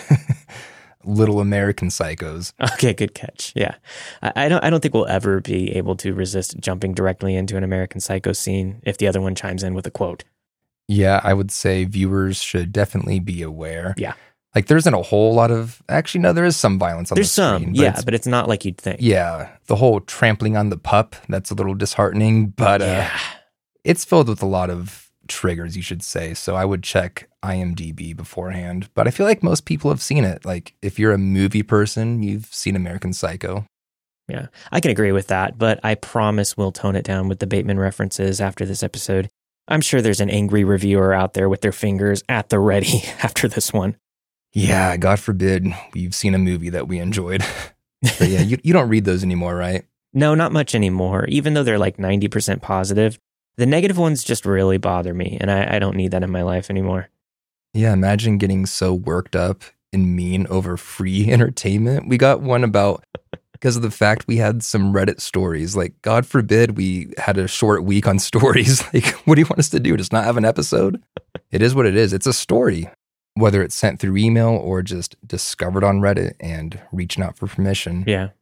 Little American Psychos. Okay, good catch. Yeah. I don't think we'll ever be able to resist jumping directly into an American Psycho scene if the other one chimes in with a quote. Yeah, I would say viewers should definitely be aware. Yeah. Like there isn't a whole lot of, actually, no, there is some violence on the screen. But it's not like you'd think. Yeah, the whole trampling on the pup, that's a little disheartening, but it's filled with a lot of triggers, you should say. So I would check IMDb beforehand. But I feel like most people have seen it. Like if you're a movie person, you've seen American Psycho. Yeah, I can agree with that, but I promise we'll tone it down with the Bateman references after this episode. I'm sure there's an angry reviewer out there with their fingers at the ready after this one. Yeah, God forbid we've seen a movie that we enjoyed. But yeah, you don't read those anymore, right? No, not much anymore. Even though they're like 90% positive, the negative ones just really bother me, and I don't need that in my life anymore. Yeah, imagine getting so worked up and mean over free entertainment. We got one about because of the fact we had some Reddit stories. Like, God forbid we had a short week on stories. Like, what do you want us to do? Just not have an episode? It is what it is. It's a story. Whether it's sent through email or just discovered on Reddit and reaching out for permission. Yeah.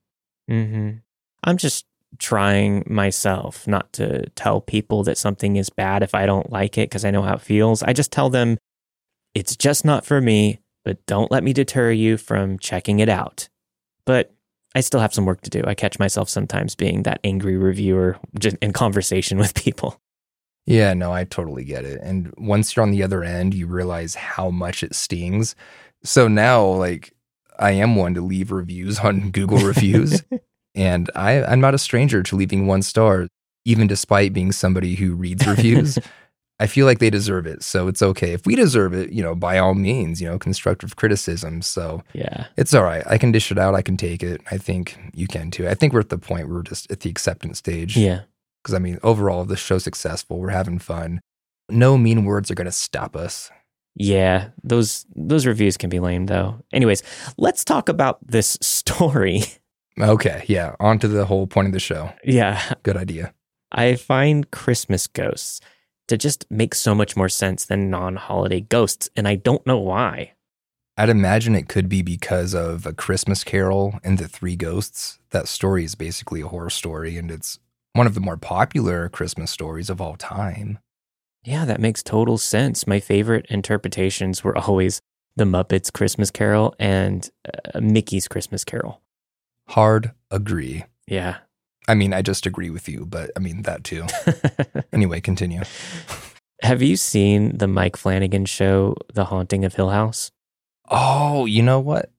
I'm just trying myself not to tell people that something is bad if I don't like it because I know how it feels. I just tell them it's just not for me, but don't let me deter you from checking it out. But I still have some work to do. I catch myself sometimes being that angry reviewer just in conversation with people. Yeah, no, I totally get it. And once you're on the other end, you realize how much it stings. So now, like, I am one to leave reviews on Google Reviews. And I'm not a stranger to leaving 1 star, even despite being somebody who reads reviews. I feel like they deserve it. So it's okay. If we deserve it, by all means, constructive criticism. So yeah, it's all right. I can dish it out. I can take it. I think you can too. I think we're at the point where we're just at the acceptance stage. Yeah. Because, I mean, overall, the show's successful. We're having fun. No mean words are going to stop us. Yeah, those reviews can be lame, though. Anyways, let's talk about this story. Okay, yeah, on to the whole point of the show. Yeah. Good idea. I find Christmas ghosts to just make so much more sense than non-holiday ghosts, and I don't know why. I'd imagine it could be because of A Christmas Carol and the Three Ghosts. That story is basically a horror story, and it's one of the more popular Christmas stories of all time. Yeah, that makes total sense. My favorite interpretations were always The Muppets' Christmas Carol and Mickey's Christmas Carol. Hard agree. Yeah. I mean, I just agree with you, but I mean, that too. Anyway, continue. Have you seen the Mike Flanagan show, The Haunting of Hill House? Oh, you know what?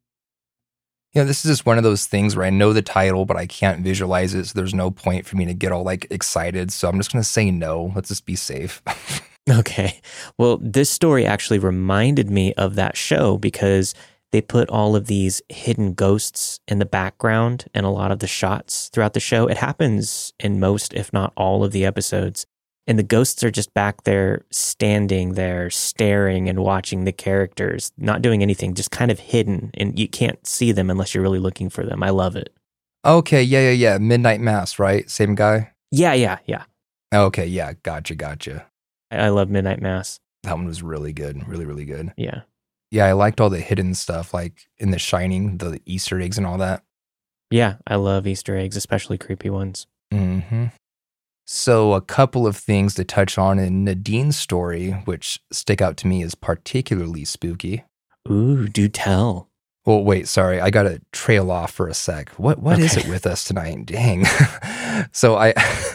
This is just one of those things where I know the title, but I can't visualize it, so there's no point for me to get all, excited. So I'm just going to say no. Let's just be safe. Okay. Well, this story actually reminded me of that show because they put all of these hidden ghosts in the background and a lot of the shots throughout the show. It happens in most, if not all, of the episodes. And the ghosts are just back there, standing there, staring and watching the characters, not doing anything, just kind of hidden. And you can't see them unless you're really looking for them. I love it. Okay, yeah. Midnight Mass, right? Same guy? Yeah. Okay, yeah, gotcha. I love Midnight Mass. That one was really good. Really, really good. Yeah. Yeah, I liked all the hidden stuff, like in The Shining, the Easter eggs and all that. Yeah, I love Easter eggs, especially creepy ones. Mm-hmm. So a couple of things to touch on in Nadine's story, which stick out to me as particularly spooky. Ooh, do tell. Well, wait, sorry. I got to trail off for a sec. What is it with us tonight? Dang. So I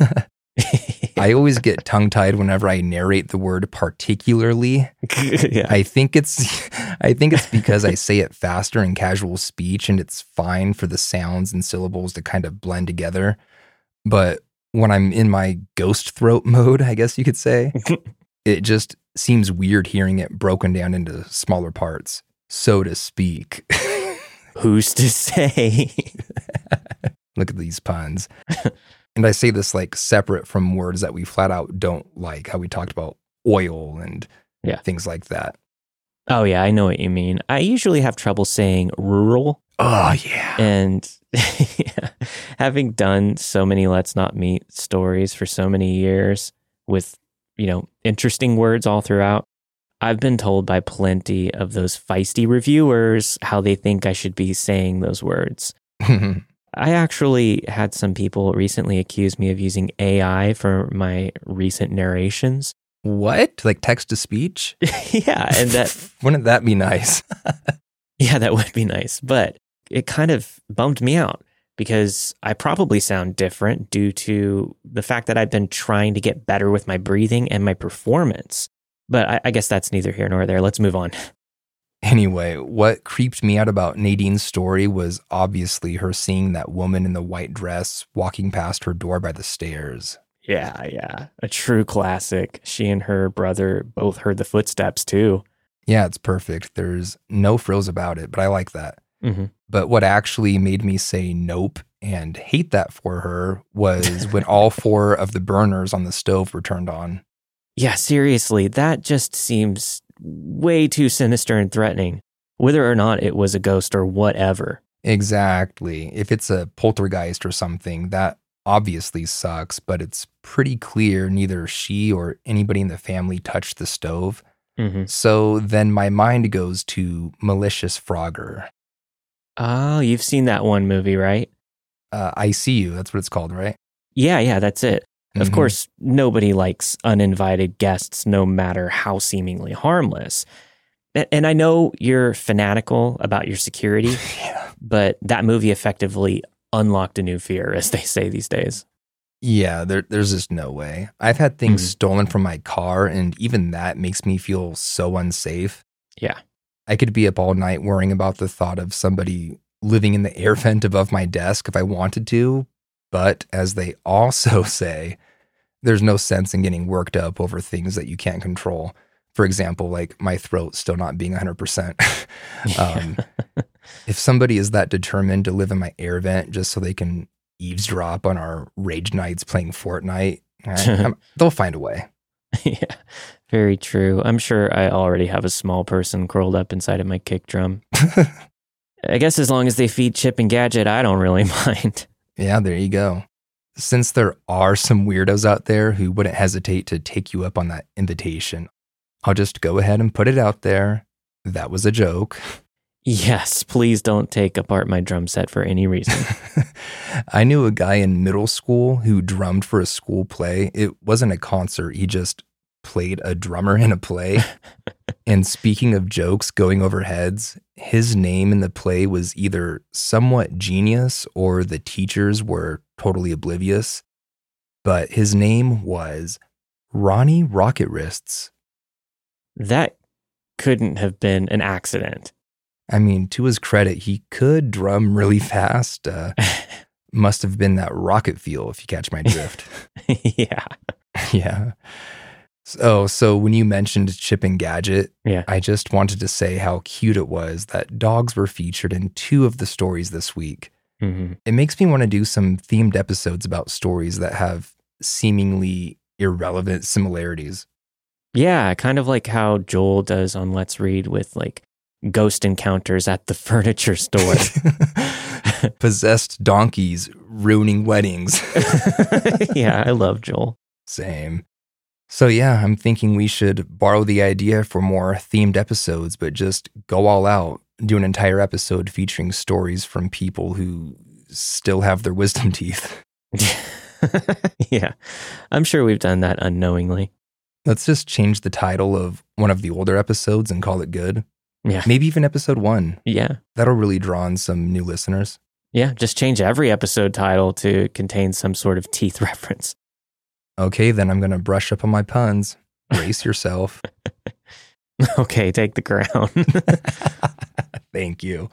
always get tongue-tied whenever I narrate the word particularly. Yeah. I think it's because I say it faster in casual speech and it's fine for the sounds and syllables to kind of blend together. But when I'm in my ghost throat mode, I guess you could say, it just seems weird hearing it broken down into smaller parts, so to speak. Who's to say? Look at these puns. And I say this like separate from words that we flat out don't like, how we talked about oil and things like that. Oh, yeah, I know what you mean. I usually have trouble saying rural. Oh, yeah. And having done so many Let's Not Meet stories for so many years with, interesting words all throughout, I've been told by plenty of those feisty reviewers how they think I should be saying those words. I actually had some people recently accuse me of using AI for my recent narrations. What? Like text to speech? Yeah, and that wouldn't that be nice? Yeah, that would be nice, but it kind of bummed me out because I probably sound different due to the fact that I've been trying to get better with my breathing and my performance. But I guess that's neither here nor there. Let's move on. Anyway, what creeped me out about Nadine's story was obviously her seeing that woman in the white dress walking past her door by the stairs. Yeah. A true classic. She and her brother both heard the footsteps too. Yeah, it's perfect. There's no frills about it, but I like that. Mm-hmm. But what actually made me say nope and hate that for her was when all 4 of the burners on the stove were turned on. Yeah, seriously, that just seems way too sinister and threatening, whether or not it was a ghost or whatever. Exactly. If it's a poltergeist or something, that obviously sucks, but it's pretty clear neither she or anybody in the family touched the stove. Mm-hmm. So then my mind goes to Malicious Frogger. Oh, you've seen that one movie, right? I See You, that's what it's called, right? Yeah, that's it. Of course, nobody likes uninvited guests, no matter how seemingly harmless. And I know you're fanatical about your security, but that movie effectively unlocked a new fear, as they say these days. Yeah, there's just no way. I've had things stolen from my car, and even that makes me feel so unsafe. Yeah. I could be up all night worrying about the thought of somebody living in the air vent above my desk if I wanted to. But as they also say, there's no sense in getting worked up over things that you can't control. For example, like my throat still not being 100%. If somebody is that determined to live in my air vent just so they can eavesdrop on our rage nights playing Fortnite, they'll find a way. Yeah, very true. I'm sure I already have a small person curled up inside of my kick drum. I guess as long as they feed Chip and Gadget, I don't really mind. Yeah, there you go. Since there are some weirdos out there who wouldn't hesitate to take you up on that invitation, I'll just go ahead and put it out there. That was a joke. Yes, please don't take apart my drum set for any reason. I knew a guy in middle school who drummed for a school play. It wasn't a concert. He just played a drummer in a play. And speaking of jokes going over heads, his name in the play was either somewhat genius or the teachers were totally oblivious. But his name was Ronnie Rocket Wrists. That couldn't have been an accident. I mean, to his credit, he could drum really fast. Must have been that rocket feel, if you catch my drift. Yeah. Yeah. So when you mentioned Chip and Gadget, I just wanted to say how cute it was that dogs were featured in 2 of the stories this week. Mm-hmm. It makes me want to do some themed episodes about stories that have seemingly irrelevant similarities. Yeah, kind of like how Joel does on Let's Read with like ghost encounters at the furniture store. Possessed donkeys ruining weddings. Yeah, I love Joel. Same. So yeah, I'm thinking we should borrow the idea for more themed episodes, but just go all out, do an entire episode featuring stories from people who still have their wisdom teeth. Yeah, I'm sure we've done that unknowingly. Let's just change the title of one of the older episodes and call it good. Yeah. Maybe even episode 1. Yeah. That'll really draw in some new listeners. Yeah, just change every episode title to contain some sort of teeth reference. Okay, then I'm going to brush up on my puns. Brace yourself. Okay, take the crown. Thank you.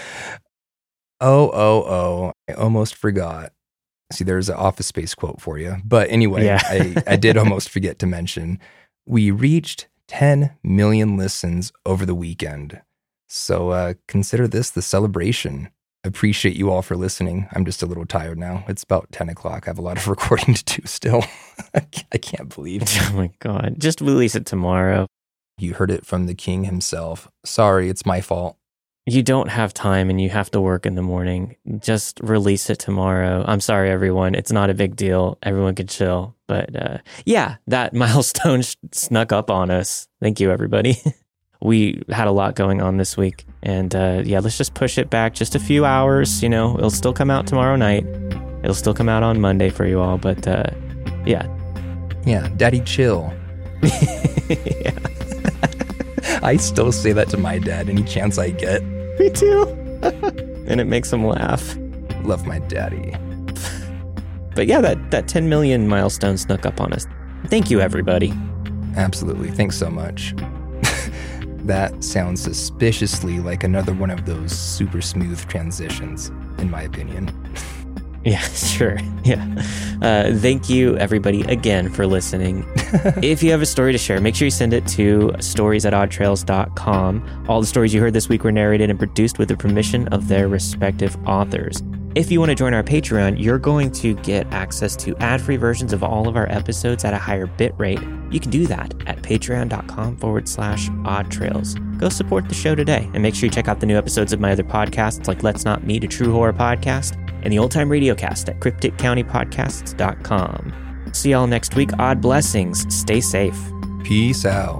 Oh, I almost forgot. See, there's an Office Space quote for you. But anyway, Yeah. I did almost forget to mention, we reached 10 million listens over the weekend. So consider this the celebration. Appreciate you all for listening. I'm just a little tired now. It's about 10 o'clock. I have a lot of recording to do still. I can't believe it. Oh my God. Just release it tomorrow. You heard it from the king himself. Sorry, it's my fault. You don't have time and you have to work in the morning. Just release it tomorrow. I'm sorry, everyone. It's not a big deal. Everyone can chill. But yeah, that milestone snuck up on us. Thank you, everybody. We had a lot going on this week. And yeah, let's just push it back just a few hours. You know, it'll still come out tomorrow night. It'll still come out on Monday for you all. But yeah. Yeah, daddy, chill. Yeah. I still say that to my dad any chance I get. Me too. And it makes him laugh. Love my daddy. But yeah, that 10 million milestone snuck up on us. Thank you, everybody. Absolutely. Thanks so much. That sounds suspiciously like another one of those super smooth transitions, in my opinion. Yeah, sure. Yeah. Thank you, everybody, again for listening. If you have a story to share, make sure you send it to stories@oddtrails.com. All the stories you heard this week were narrated and produced with the permission of their respective authors. If you want to join our Patreon, you're going to get access to ad-free versions of all of our episodes at a higher bit rate. You can do that at patreon.com/oddtrails. Go support the show today and make sure you check out the new episodes of my other podcasts like Let's Not Meet, a True Horror Podcast, and the Old Time Radiocast at crypticcountypodcasts.com. See y'all next week. Odd blessings. Stay safe. Peace out.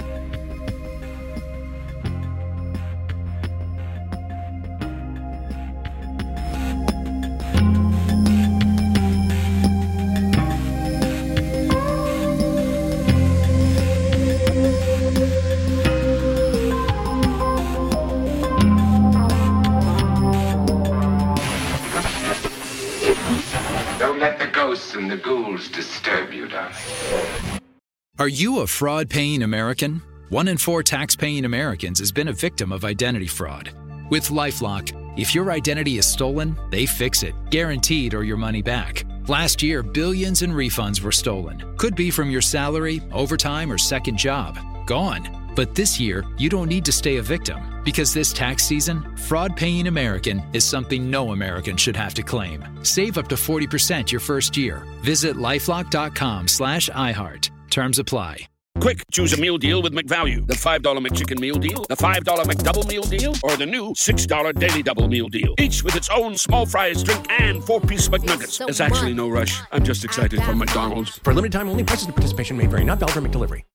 And the ghouls disturb you, darling. Are you a fraud-paying American? 1 in 4 tax-paying Americans has been a victim of identity fraud. With LifeLock, if your identity is stolen, they fix it, guaranteed, or your money back. Last year, billions in refunds were stolen. Could be from your salary, overtime, or second job. Gone. But this year, you don't need to stay a victim, because this tax season, fraud-paying American is something no American should have to claim. Save up to 40% your first year. Visit lifelock.com/iHeart. Terms apply. Quick, choose a meal deal with McValue. The $5 McChicken meal deal, the $5 McDouble meal deal, or the new $6 Daily Double meal deal. Each with its own small fries, drink, and 4-piece McNuggets. There's actually no rush. I'm just excited for McDonald's. For a limited time only, prices and participation may vary. Not valid for McDelivery.